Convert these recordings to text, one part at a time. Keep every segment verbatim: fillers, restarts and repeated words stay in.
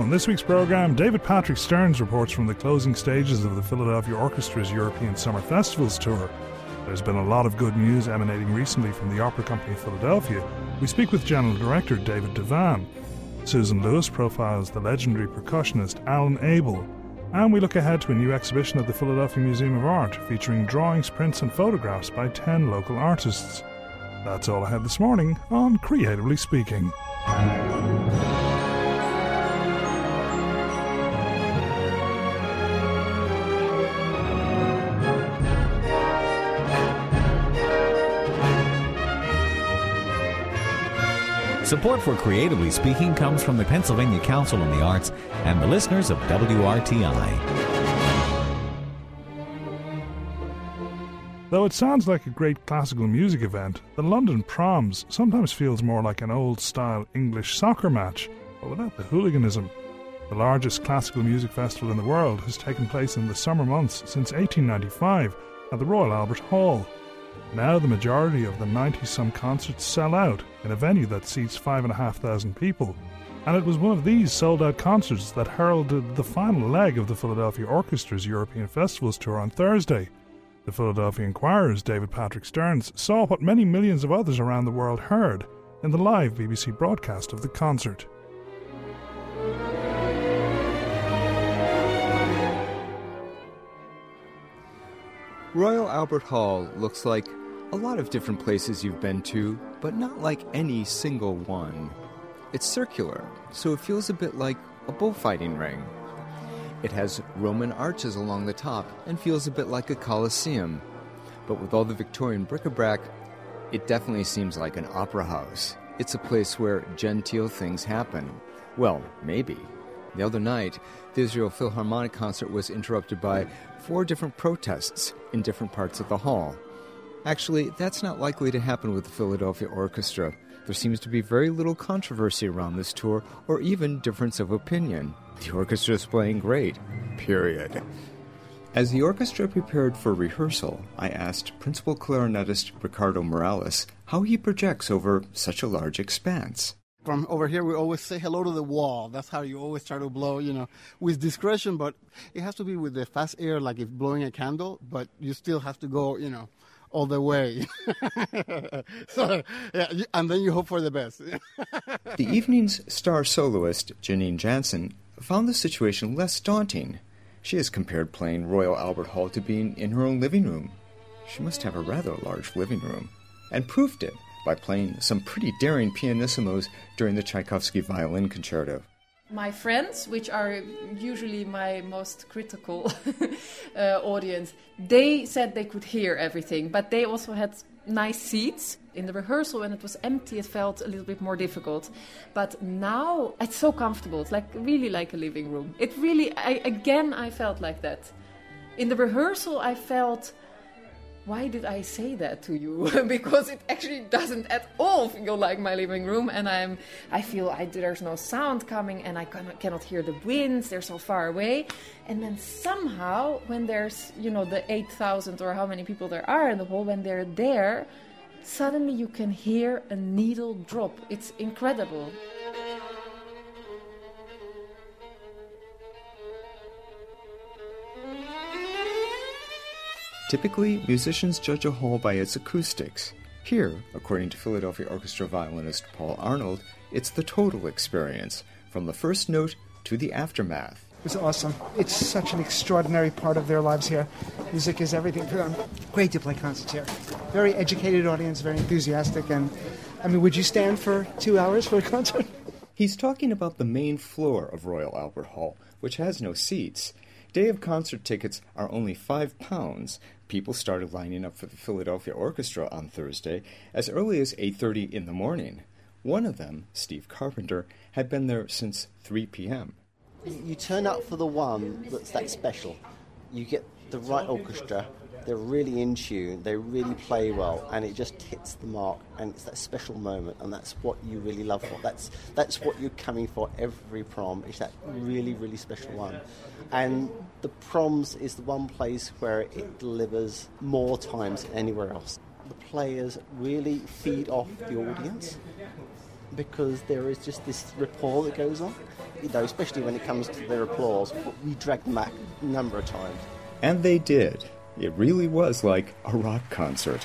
On this week's programme, David Patrick Stearns reports from the closing stages of the Philadelphia Orchestra's European Summer Festivals tour. There's been a lot of good news emanating recently from the Opera Company of Philadelphia. We speak with General Director David Devan. Susan Lewis profiles the legendary percussionist Alan Abel. And we look ahead to a new exhibition at the Philadelphia Museum of Art featuring drawings, prints and photographs by ten local artists. That's all I had this morning on Creatively Speaking. Support for Creatively Speaking comes from the Pennsylvania Council on the Arts and the listeners of W R T I. Though it sounds like a great classical music event, the London Proms sometimes feels more like an old-style English soccer match, but without the hooliganism. The largest classical music festival in the world has taken place in the summer months since eighteen ninety-five at the Royal Albert Hall. Now the majority of the ninety-some concerts sell out in a venue that seats five and a half thousand people. And it was one of these sold-out concerts that heralded the final leg of the Philadelphia Orchestra's European Festivals tour on Thursday. The Philadelphia Inquirer's David Patrick Stearns saw what many millions of others around the world heard in the live B B C broadcast of the concert. Royal Albert Hall looks like a lot of different places you've been to, but not like any single one. It's circular, so it feels a bit like a bullfighting ring. It has Roman arches along the top and feels a bit like a coliseum. But with all the Victorian bric-a-brac, it definitely seems like an opera house. It's a place where genteel things happen. Well, maybe. The other night, the Israel Philharmonic concert was interrupted by four different protests in different parts of the hall. Actually, that's not likely to happen with the Philadelphia Orchestra. There seems to be very little controversy around this tour, or even difference of opinion. The orchestra is playing great. Period. As the orchestra prepared for rehearsal, I asked principal clarinetist Ricardo Morales how he projects over such a large expanse. From over here, we always say hello to the wall. That's how you always try to blow, you know, with discretion, but it has to be with the fast air, like if blowing a candle, but you still have to go, you know, all the way. So, yeah, and then you hope for the best. The evening's star soloist, Janine Jansen, found the situation less daunting. She has compared playing Royal Albert Hall to being in her own living room. She must have a rather large living room, and proved it by playing some pretty daring pianissimos during the Tchaikovsky violin concerto. My friends, which are usually my most critical uh, audience, they said they could hear everything, but they also had nice seats. In the rehearsal, when it was empty, it felt a little bit more difficult. But now, it's so comfortable. It's like really like a living room. It really, I, again, I felt like that. In the rehearsal, I felt, why did I say that to you? Because it actually doesn't at all feel like my living room, and I'm, I feel I, there's no sound coming, and I cannot, cannot hear the winds. They're so far away. And then somehow, when there's, you know, the eight thousand or how many people there are in the hall, when they're there, suddenly you can hear a needle drop. It's incredible. Typically, musicians judge a hall by its acoustics. Here, according to Philadelphia Orchestra violinist Paul Arnold, it's the total experience, from the first note to the aftermath. It's awesome. It's such an extraordinary part of their lives here. Music is everything for them. Great to play concerts here. Very educated audience, very enthusiastic, and, I mean, would you stand for two hours for a concert? He's talking about the main floor of Royal Albert Hall, which has no seats. Day of concert tickets are only five pounds. People started lining up for the Philadelphia Orchestra on Thursday as early as eight thirty in the morning. One of them, Steve Carpenter, had been there since three p.m. You turn up for the one that's that special. You get the right orchestra, they're really in tune, they really play well, and it just hits the mark, and it's that special moment, and that's what you really love for. That's that's what you're coming for every prom. It's that really, really special one. And the proms is the one place where it delivers more times than anywhere else. The players really feed off the audience. because there is just this rapport that goes on, you know, especially when it comes to their applause. We dragged them back a number of times. And they did. It really was like a rock concert.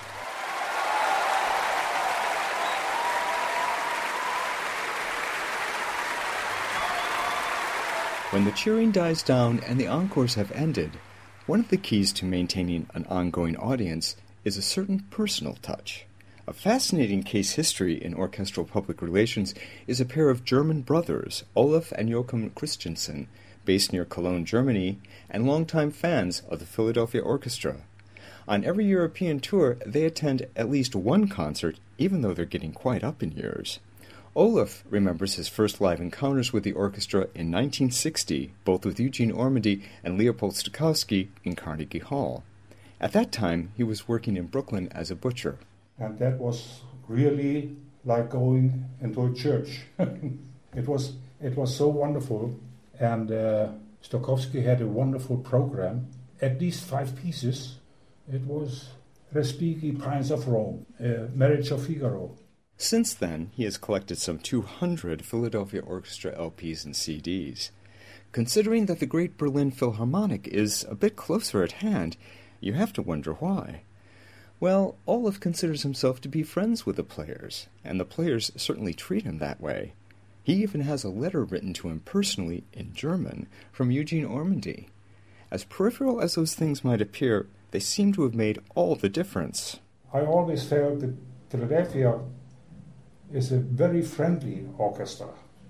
When the cheering dies down and the encores have ended, one of the keys to maintaining an ongoing audience is a certain personal touch. A fascinating case history in orchestral public relations is a pair of German brothers, Olaf and Joachim Christensen, based near Cologne, Germany, and longtime fans of the Philadelphia Orchestra. On every European tour, they attend at least one concert, even though they're getting quite up in years. Olaf remembers his first live encounters with the orchestra in nineteen sixty, both with Eugene Ormandy and Leopold Stokowski in Carnegie Hall. At that time, he was working in Brooklyn as a butcher. And that was really like going into a church. It was it was so wonderful. And uh, Stokowski had a wonderful program, at least five pieces. It was Respighi, Prince of Rome, uh, Marriage of Figaro. Since then, he has collected some two hundred Philadelphia Orchestra L Ps and C Ds. Considering that the Great Berlin Philharmonic is a bit closer at hand, you have to wonder why. Well, Olaf considers himself to be friends with the players, and the players certainly treat him that way. He even has a letter written to him personally in German from Eugene Ormandy. As peripheral as those things might appear, they seem to have made all the difference. I always felt that Philadelphia is a very friendly orchestra.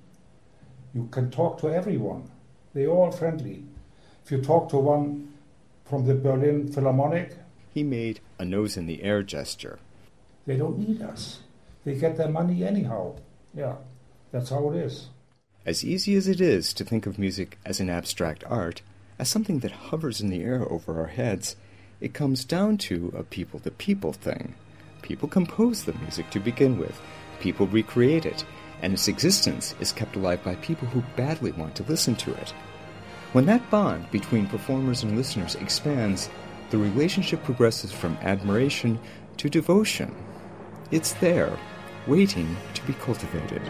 You can talk to everyone. They're all friendly. If you talk to one from the Berlin Philharmonic... He made a nose-in-the-air gesture. They don't need us. They get their money anyhow. Yeah, that's how it is. As easy as it is to think of music as an abstract art, as something that hovers in the air over our heads, it comes down to a people-to-people thing. People compose the music to begin with. People recreate it, and its existence is kept alive by people who badly want to listen to it. When that bond between performers and listeners expands, the relationship progresses from admiration to devotion. It's there, waiting to be cultivated.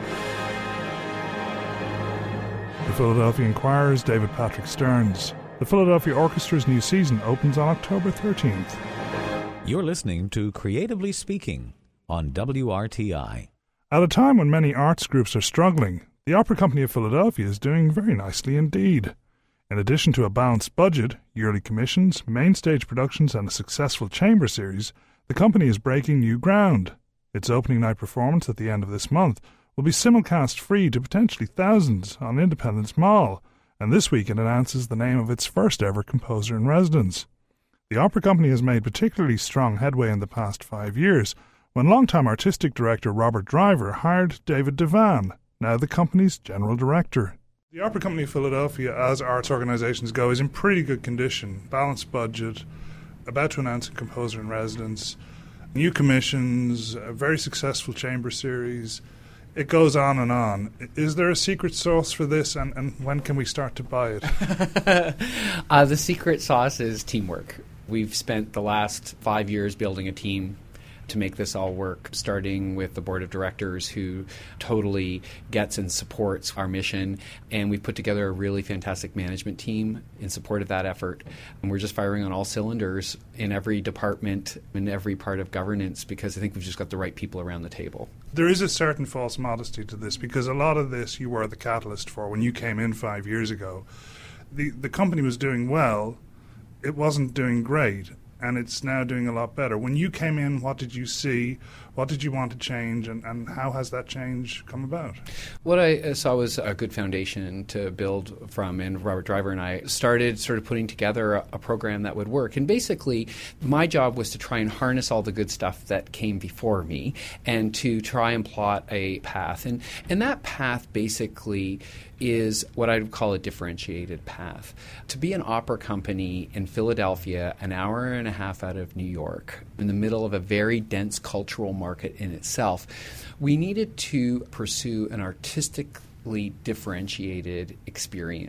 The Philadelphia Inquirer's David Patrick Stearns. The Philadelphia Orchestra's new season opens on October thirteenth. You're listening to Creatively Speaking on W R T I. At a time when many arts groups are struggling, the Opera Company of Philadelphia is doing very nicely indeed. In addition to a balanced budget, yearly commissions, main stage productions and a successful chamber series, the company is breaking new ground. Its opening night performance at the end of this month will be simulcast free to potentially thousands on Independence Mall, and this week it announces the name of its first ever composer in residence. The Opera Company has made particularly strong headway in the past five years, when longtime artistic director Robert Driver hired David Devan, now the company's general director. The Opera Company of Philadelphia, as arts organisations go, is in pretty good condition. Balanced budget, about to announce a composer in residence, new commissions, a very successful chamber series. It goes on and on. Is there a secret sauce for this, and, and when can we start to buy it? uh, the secret sauce is teamwork. We've spent the last five years building a team to make this all work, starting with the board of directors who totally gets and supports our mission. And we've put together a really fantastic management team in support of that effort. And we're just firing on all cylinders in every department, in every part of governance, because I think we've just got the right people around the table. There is a certain false modesty to this, because a lot of this you were the catalyst for when you came in five years ago. The, the company was doing well. It wasn't doing great. And it's now doing a lot better. When you came in, what did you see? What did you want to change? And, and how has that change come about? What I saw was a good foundation to build from, and Robert Driver and I started sort of putting together a, a program that would work. And basically, my job was to try and harness all the good stuff that came before me and to try and plot a path. And, and that path basically is what I would call a differentiated path. To be an opera company in Philadelphia, an hour and a half out of New York, in the middle of a very dense cultural market in itself, we needed to pursue an artistically differentiated experience.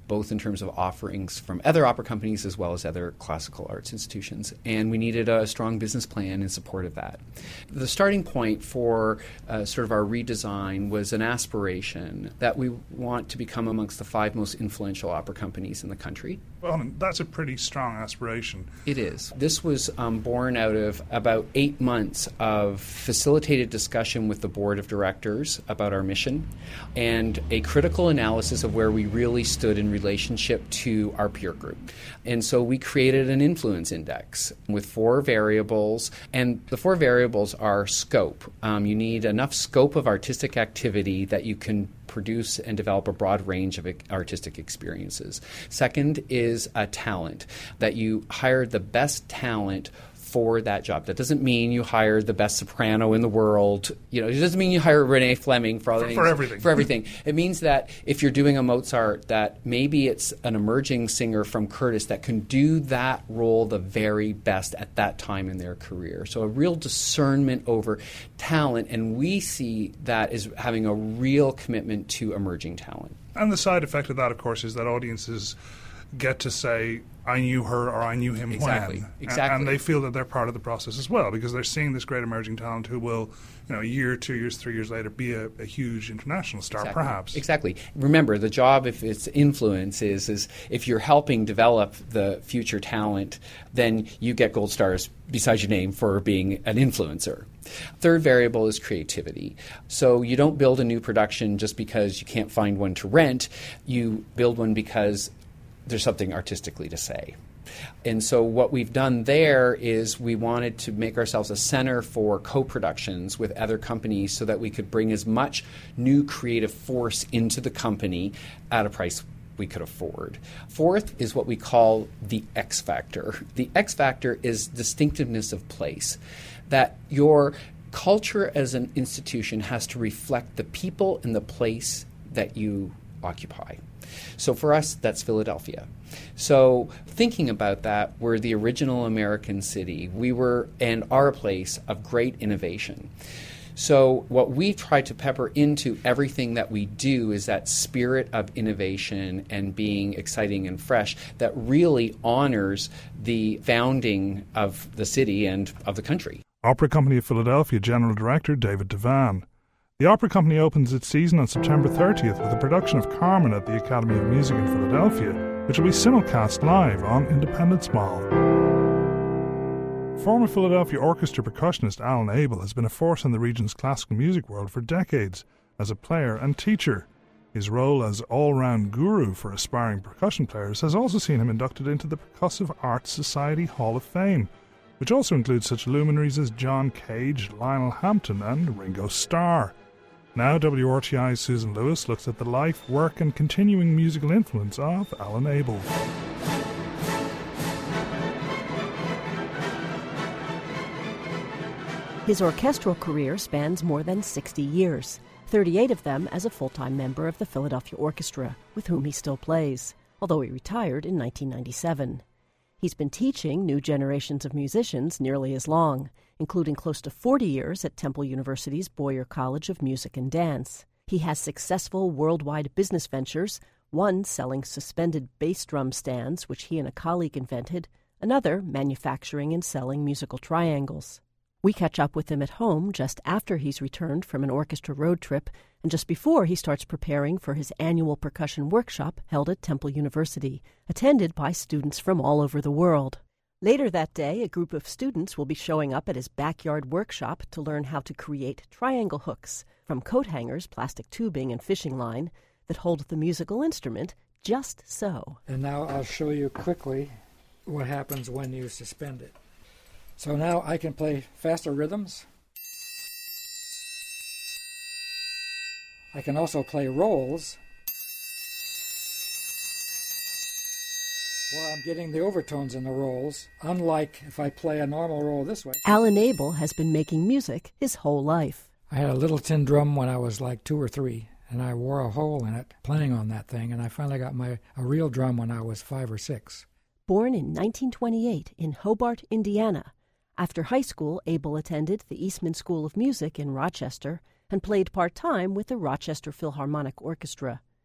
both in terms of offerings from other opera companies as well as other classical arts institutions. And we needed a strong business plan in support of that. The starting point for uh, sort of our redesign was an aspiration that we want to become amongst the five most influential opera companies in the country. Well, that's a pretty strong aspiration. It is. This was um, born out of about eight months of facilitated discussion with the board of directors about our mission and a critical analysis of where we really stood in relationship to our peer group. And so we created an influence index with four variables, and the four variables are scope. Um, you need enough scope of artistic activity that you can produce and develop a broad range of artistic experiences. Second is a talent, that you hire the best talent for that job. That doesn't mean you hire the best soprano in the world. You know, it doesn't mean you hire Renee Fleming for all for, things, for everything. For everything. It means that if you're doing a Mozart, that maybe it's an emerging singer from Curtis that can do that role the very best at that time in their career. So a real discernment over talent, and we see that as having a real commitment to emerging talent. And the side effect of that, of course, is that audiences get to say, I knew her or I knew him exactly. when. Exactly. And they feel that they're part of the process as well, because they're seeing this great emerging talent who will, you know, a year, two years, three years later be a, a huge international star, exactly. perhaps. Exactly. Remember, the job, if it's influence, is, is if you're helping develop the future talent, then you get gold stars beside your name for being an influencer. Third variable is creativity. So you don't build a new production just because you can't find one to rent. You build one because there's something artistically to say. And so what we've done there is we wanted to make ourselves a center for co-productions with other companies so that we could bring as much new creative force into the company at a price we could afford. Fourth is what we call the X factor. The X factor is distinctiveness of place, that your culture as an institution has to reflect the people and the place that you occupy. So for us, that's Philadelphia. So thinking about that, we're the original American city. We were and are a place of great innovation. So what we try to pepper into everything that we do is that spirit of innovation and being exciting and fresh that really honors the founding of the city and of the country. Opera Company of Philadelphia General Director David Devan. The Opera Company opens its season on September thirtieth with a production of Carmen at the Academy of Music in Philadelphia, which will be simulcast live on Independence Mall. Former Philadelphia Orchestra percussionist Alan Abel has been a force in the region's classical music world for decades as a player and teacher. His role as all-round guru for aspiring percussion players has also seen him inducted into the Percussive Arts Society Hall of Fame, which also includes such luminaries as John Cage, Lionel Hampton and Ringo Starr. Now W R T I's Susan Lewis looks at the life, work and continuing musical influence of Alan Abel. His orchestral career spans more than sixty years, thirty-eight of them as a full-time member of the Philadelphia Orchestra, with whom he still plays, although he retired in nineteen ninety-seven. He's been teaching new generations of musicians nearly as long, including close to forty years at Temple University's Boyer College of Music and Dance. He has successful worldwide business ventures, one selling suspended bass drum stands, which he and a colleague invented, another manufacturing and selling musical triangles. We catch up with him at home just after he's returned from an orchestra road trip and just before he starts preparing for his annual percussion workshop held at Temple University, attended by students from all over the world. Later that day, a group of students will be showing up at his backyard workshop to learn how to create triangle hooks from coat hangers, plastic tubing, and fishing line that hold the musical instrument just so. And now I'll show you quickly what happens when you suspend it. So now I can play faster rhythms. I can also play rolls while I'm getting the overtones in the rolls, unlike if I play a normal roll this way. Alan Abel has been making music his whole life. I had a little tin drum when I was like two or three, and I wore a hole in it playing on that thing, and I finally got my a real drum when I was five or six. Born in nineteen twenty-eight in Hobart, Indiana, after high school, Abel attended the Eastman School of Music in Rochester and played part-time with the Rochester Philharmonic Orchestra.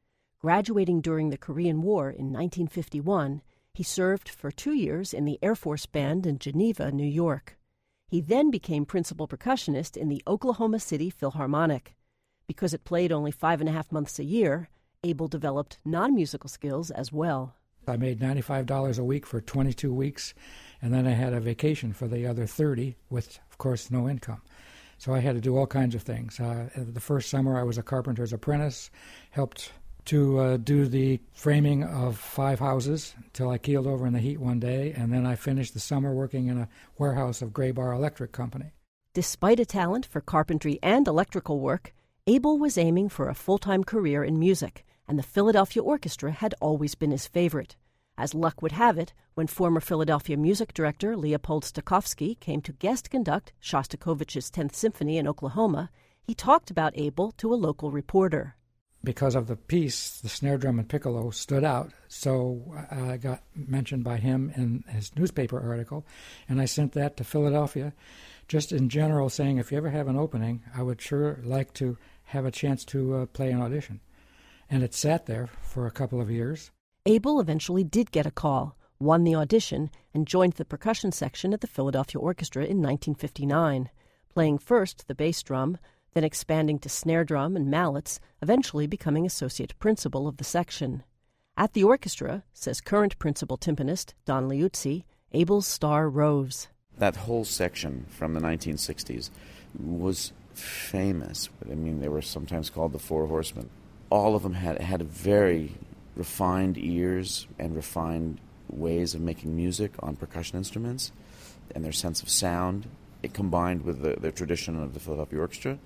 Graduating during the Korean War in nineteen fifty-one, he served for two years in the Air Force Band in Geneva, New York. He then became principal percussionist in the Oklahoma City Philharmonic. Because it played only five and a half months a year, Abel developed non-musical skills as well. I made ninety-five dollars a week for twenty-two weeks, and then I had a vacation for the other thirty with, of course, no income. So I had to do all kinds of things. Uh, the first summer I was a carpenter's apprentice, helped to uh, do the framing of five houses until I keeled over in the heat one day, and then I finished the summer working in a warehouse of Graybar Electric Company. Despite a talent for carpentry and electrical work, Abel was aiming for a full-time career in music, and the Philadelphia Orchestra had always been his favorite. As luck would have it, when former Philadelphia music director Leopold Stokowski came to guest conduct Shostakovich's tenth Symphony in Oklahoma, he talked about Abel to a local reporter. Because of the piece, the snare drum and piccolo stood out, so I got mentioned by him in his newspaper article, and I sent that to Philadelphia, just in general saying if you ever have an opening, I would sure like to have a chance to uh, play an audition. And it sat there for a couple of years. Abel eventually did get a call, won the audition, and joined the percussion section at the Philadelphia Orchestra in nineteen fifty-nine, playing first the bass drum, then expanding to snare drum and mallets, eventually becoming associate principal of the section. At the orchestra, says current principal timpanist Don Liuzzi, Abel's star rose. That whole section from the nineteen sixties was famous. I mean, they were sometimes called the Four Horsemen. All of them had, had very refined ears and refined ways of making music on percussion instruments, and their sense of sound, it combined with the, the tradition of the Philadelphia Orchestra,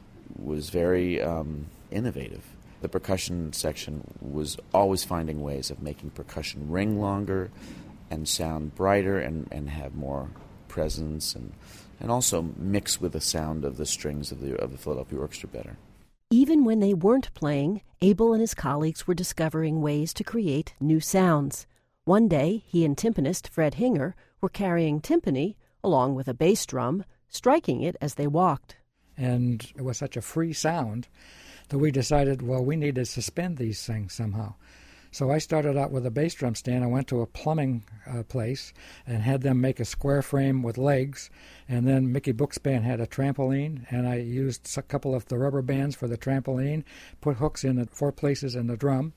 was very um, innovative. The percussion section was always finding ways of making percussion ring longer and sound brighter and, and have more presence and and also mix with the sound of the strings of the of the Philadelphia Orchestra better. Even when they weren't playing, Abel and his colleagues were discovering ways to create new sounds. One day, he and timpanist Fred Hinger were carrying timpani along with a bass drum, striking it as they walked. And it was such a free sound that we decided, well, we need to suspend these things somehow. So I started out with a bass drum stand. I went to a plumbing uh, place and had them make a square frame with legs. And then Mickey Bookspan had a trampoline, and I used a couple of the rubber bands for the trampoline, put hooks in the four places in the drum,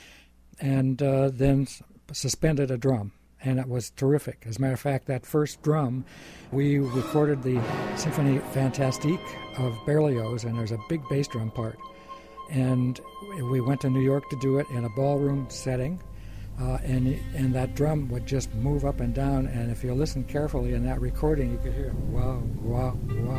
and uh, then suspended a drum. And it was terrific. As a matter of fact, that first drum, we recorded the Symphonie Fantastique of Berlioz, and there's a big bass drum part. And we went to New York to do it in a ballroom setting, uh, and and that drum would just move up and down, and if you listen carefully in that recording, you could hear wow, wow, wow.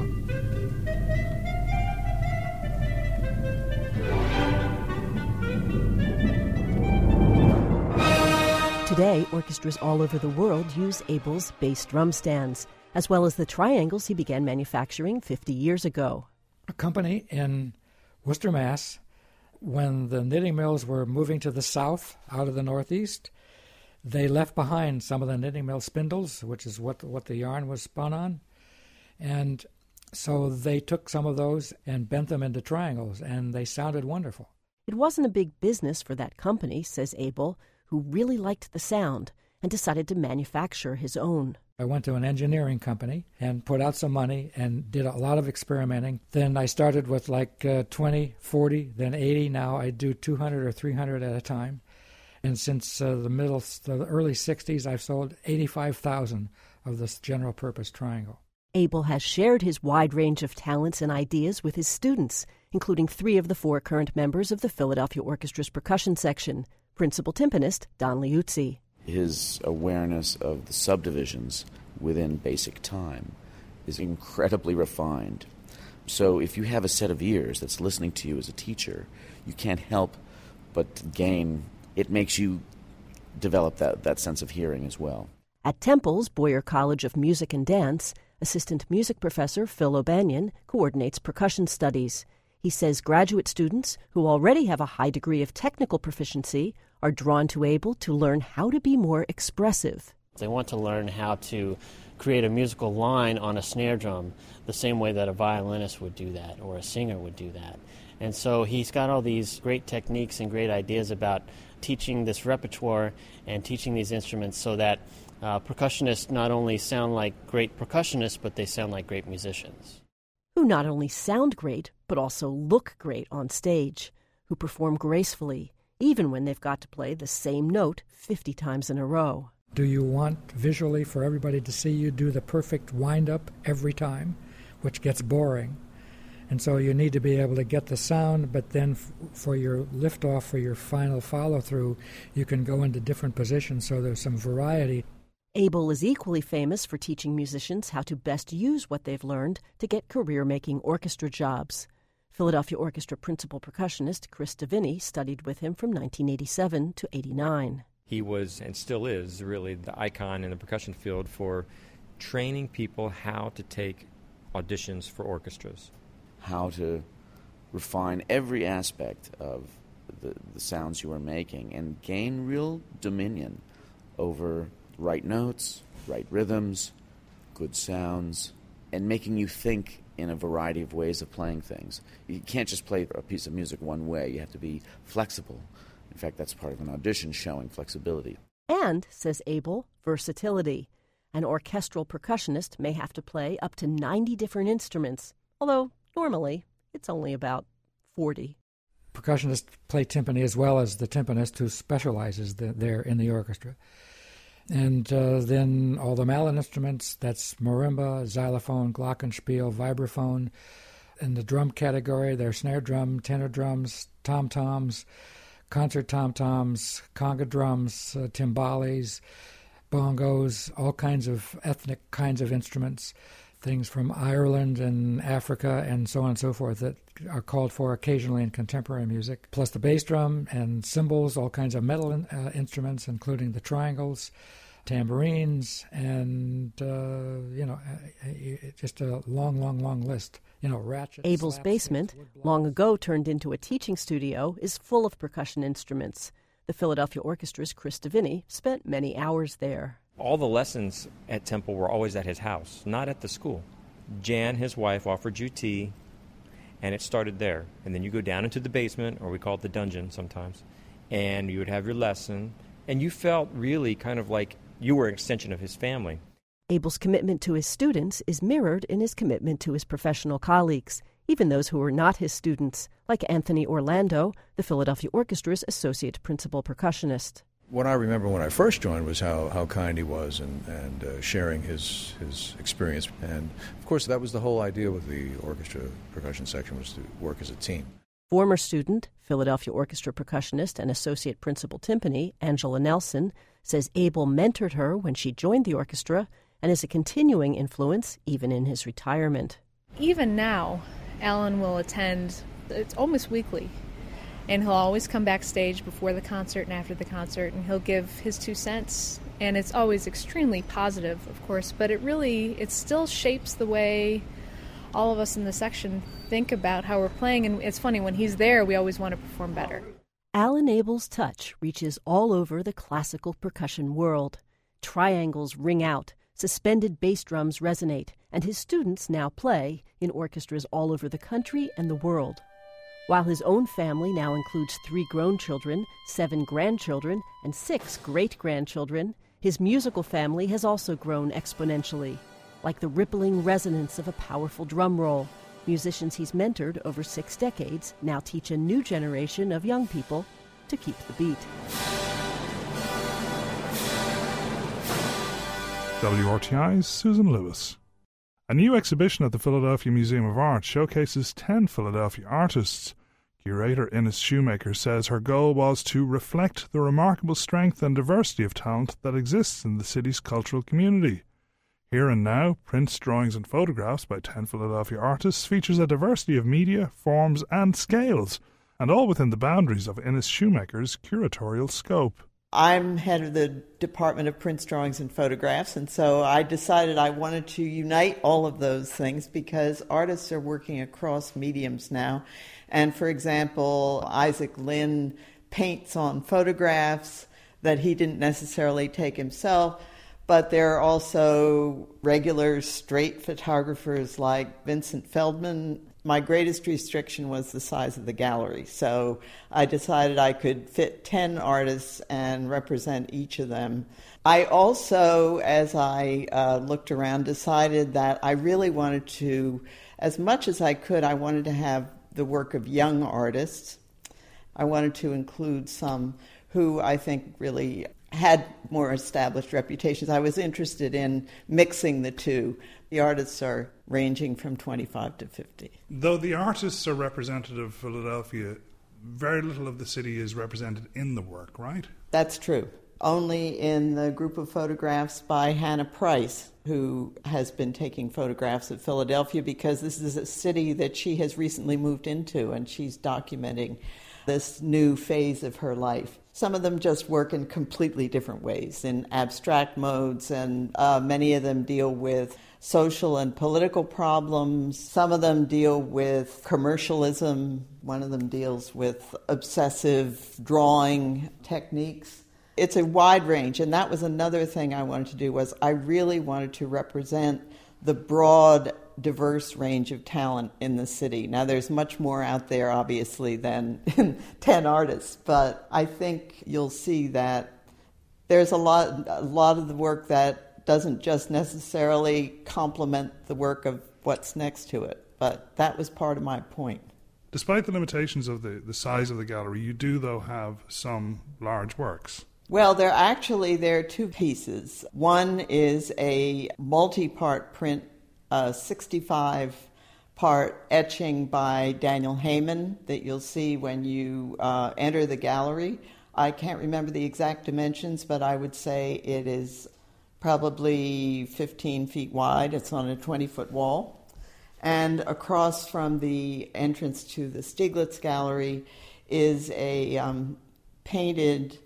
Today, orchestras all over the world use Abel's bass drum stands, as well as the triangles he began manufacturing fifty years ago. A company in Worcester, Mass, when the knitting mills were moving to the south out of the northeast, they left behind some of the knitting mill spindles, which is what, what the yarn was spun on. And so they took some of those and bent them into triangles, and they sounded wonderful. It wasn't a big business for that company, says Abel, who really liked the sound and decided to manufacture his own. I went to an engineering company and put out some money and did a lot of experimenting. Then I started with like uh, twenty, forty, then eighty. Now I do two hundred or three hundred at a time. And since uh, the middle, the early sixties, I've sold eighty-five thousand of this general purpose triangle. Abel has shared his wide range of talents and ideas with his students, including three of the four current members of the Philadelphia Orchestra's percussion section, principal timpanist Don Liuzzi. His awareness of the subdivisions within basic time is incredibly refined. So if you have a set of ears that's listening to you as a teacher, you can't help but gain, it makes you develop that, that sense of hearing as well. At Temple's Boyer College of Music and Dance, assistant music professor Phil O'Banion coordinates percussion studies. He says graduate students who already have a high degree of technical proficiency are drawn to Abel to learn how to be more expressive. They want to learn how to create a musical line on a snare drum the same way that a violinist would do that or a singer would do that. And so he's got all these great techniques and great ideas about teaching this repertoire and teaching these instruments so that uh, percussionists not only sound like great percussionists, but they sound like great musicians. Who not only sound great, but also look great on stage, who perform gracefully, even when they've got to play the same note fifty times in a row. Do you want visually for everybody to see you do the perfect wind-up every time, which gets boring? And so you need to be able to get the sound, but then f- for your lift-off, for your final follow-through, you can go into different positions, so there's some variety. Abel is equally famous for teaching musicians how to best use what they've learned to get career-making orchestra jobs. Philadelphia Orchestra principal percussionist Chris Davini studied with him from nineteen eighty-seven to eighty-nine. He was, and still is, really the icon in the percussion field for training people how to take auditions for orchestras. How to refine every aspect of the, the sounds you are making and gain real dominion over right notes, right rhythms, good sounds, and making you think in a variety of ways of playing things. You can't just play a piece of music one way. You have to be flexible. In fact, that's part of an audition, showing flexibility. And, says Abel, versatility. An orchestral percussionist may have to play up to ninety different instruments, although normally it's only about forty. Percussionists play timpani as well as the timpanist who specializes the, there in the orchestra. And uh, then all the mallet instruments, that's marimba, xylophone, glockenspiel, vibraphone. In the drum category, there's snare drum, tenor drums, tom-toms, concert tom-toms, conga drums, uh, timbales, bongos, all kinds of ethnic kinds of instruments, things from Ireland and Africa and so on and so forth that are called for occasionally in contemporary music, plus the bass drum and cymbals, all kinds of metal in, uh, instruments, including the triangles, tambourines, and, uh, you know, uh, just a long, long, long list. You know, ratchets. Abel's slap basement, sticks, wood long ago turned into a teaching studio, is full of percussion instruments. The Philadelphia Orchestra's Chris Davini spent many hours there. All the lessons at Temple were always at his house, not at the school. Jan, his wife, offered you tea, and it started there. And then you go down into the basement, or we call it the dungeon sometimes, and you would have your lesson, and you felt really kind of like you were an extension of his family. Abel's commitment to his students is mirrored in his commitment to his professional colleagues, even those who were not his students, like Anthony Orlando, the Philadelphia Orchestra's associate principal percussionist. What I remember when I first joined was how, how kind he was and, and uh, sharing his, his experience. And, of course, that was the whole idea with the orchestra percussion section, was to work as a team. Former student, Philadelphia Orchestra percussionist and associate principal timpani, Angela Nelson, says Abel mentored her when she joined the orchestra and is a continuing influence even in his retirement. Even now, Alan will attend, it's almost weekly, and he'll always come backstage before the concert and after the concert, and he'll give his two cents, and it's always extremely positive, of course, but it really, it still shapes the way all of us in the section think about how we're playing, and it's funny, when he's there, we always want to perform better. Alan Abel's touch reaches all over the classical percussion world. Triangles ring out, suspended bass drums resonate, and his students now play in orchestras all over the country and the world. While his own family now includes three grown children, seven grandchildren, and six great-grandchildren, his musical family has also grown exponentially. Like the rippling resonance of a powerful drum roll, musicians he's mentored over six decades now teach a new generation of young people to keep the beat. W R T I's Susan Lewis. A new exhibition at the Philadelphia Museum of Art showcases ten Philadelphia artists. Curator Ines Shoemaker says her goal was to reflect the remarkable strength and diversity of talent that exists in the city's cultural community. Here and Now, Prints, Drawings and Photographs by ten Philadelphia artists features a diversity of media, forms and scales, and all within the boundaries of Ines Shoemaker's curatorial scope. I'm head of the Department of Prints, Drawings and Photographs, and so I decided I wanted to unite all of those things because artists are working across mediums now. And for example, Isaac Lynn paints on photographs that he didn't necessarily take himself, but there are also regular straight photographers like Vincent Feldman. My greatest restriction was the size of the gallery. So I decided I could fit ten artists and represent each of them. I also, as I uh, looked around, decided that I really wanted to, as much as I could, I wanted to have the work of young artists. I wanted to include some who I think really had more established reputations. I was interested in mixing the two. The artists are ranging from twenty-five to fifty. Though the artists are representative of Philadelphia, very little of the city is represented in the work, right? That's true. Only in the group of photographs by Hannah Price, who has been taking photographs of Philadelphia because this is a city that she has recently moved into, and she's documenting this new phase of her life. Some of them just work in completely different ways, in abstract modes, and uh, many of them deal with social and political problems. Some of them deal with commercialism. One of them deals with obsessive drawing techniques. It's a wide range, and that was another thing I wanted to do, was I really wanted to represent the broad, diverse range of talent in the city. Now, there's much more out there, obviously, than ten artists, but I think you'll see that there's a lot, a lot of the work that doesn't just necessarily complement the work of what's next to it, but that was part of my point. Despite the limitations of the, the size of the gallery, you do, though, have some large works. Well, there actually there are two pieces. One is a multi-part print, a sixty-five part etching by Daniel Heyman that you'll see when you uh, enter the gallery. I can't remember the exact dimensions, but I would say it is probably fifteen feet wide. It's on a twenty-foot wall. And across from the entrance to the Stieglitz Gallery is a um, painted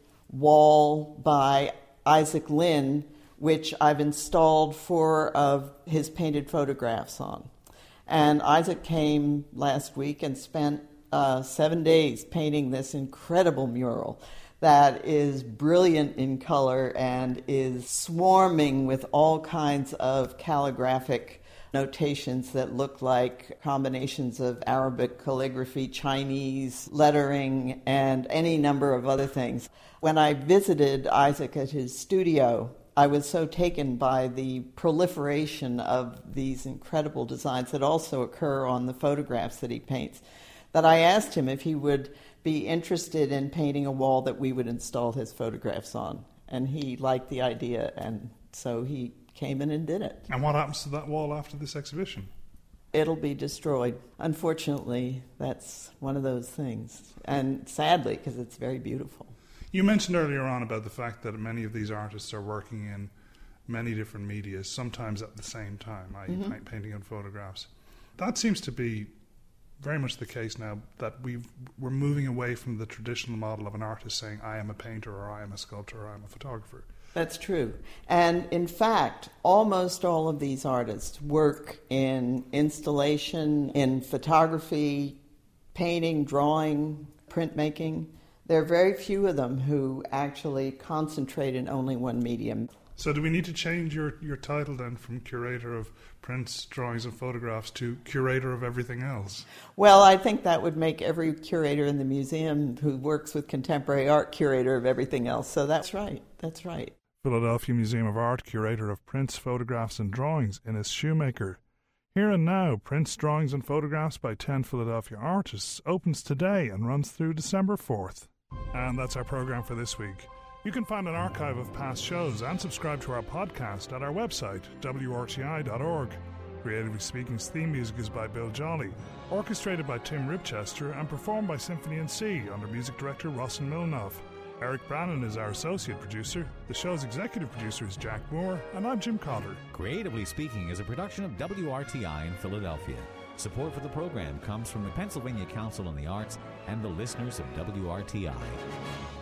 wall by Isaac Lynn, which I've installed four of his painted photographs on. And Isaac came last week and spent uh, seven days painting this incredible mural that is brilliant in color and is swarming with all kinds of calligraphic notations that look like combinations of Arabic calligraphy, Chinese lettering, and any number of other things. When I visited Isaac at his studio, I was so taken by the proliferation of these incredible designs that also occur on the photographs that he paints, that I asked him if he would be interested in painting a wall that we would install his photographs on. And he liked the idea, and so he came in and did it. And what happens to that wall after this exhibition? It'll be destroyed. Unfortunately, that's one of those things. And sadly, because it's very beautiful. You mentioned earlier on about the fact that many of these artists are working in many different media, sometimes at the same time, that is mm-hmm. painting and photographs. That seems to be very much the case now, that we've, we're moving away from the traditional model of an artist saying, I am a painter, or I am a sculptor, or I am a photographer. That's true. And in fact, almost all of these artists work in installation, in photography, painting, drawing, printmaking. There are very few of them who actually concentrate in only one medium. So do we need to change your, your title then from curator of prints, drawings and photographs to curator of everything else? Well, I think that would make every curator in the museum who works with contemporary art curator of everything else. So that's right. That's right. Philadelphia Museum of Art curator of prints, photographs and drawings, Innes Shoemaker. Here and Now, Prints, Drawings and Photographs by ten Philadelphia Artists opens today and runs through December fourth. And that's our program for this week. You can find an archive of past shows and subscribe to our podcast at our website, w r t i dot org. Creatively Speaking's theme music is by Bill Jolly, orchestrated by Tim Ribchester and performed by Symphony and C under music director Rossin Milnov. Eric Brannon is our associate producer. The show's executive producer is Jack Moore, and I'm Jim Cotter. Creatively Speaking is a production of W R T I in Philadelphia. Support for the program comes from the Pennsylvania Council on the Arts and the listeners of W R T I.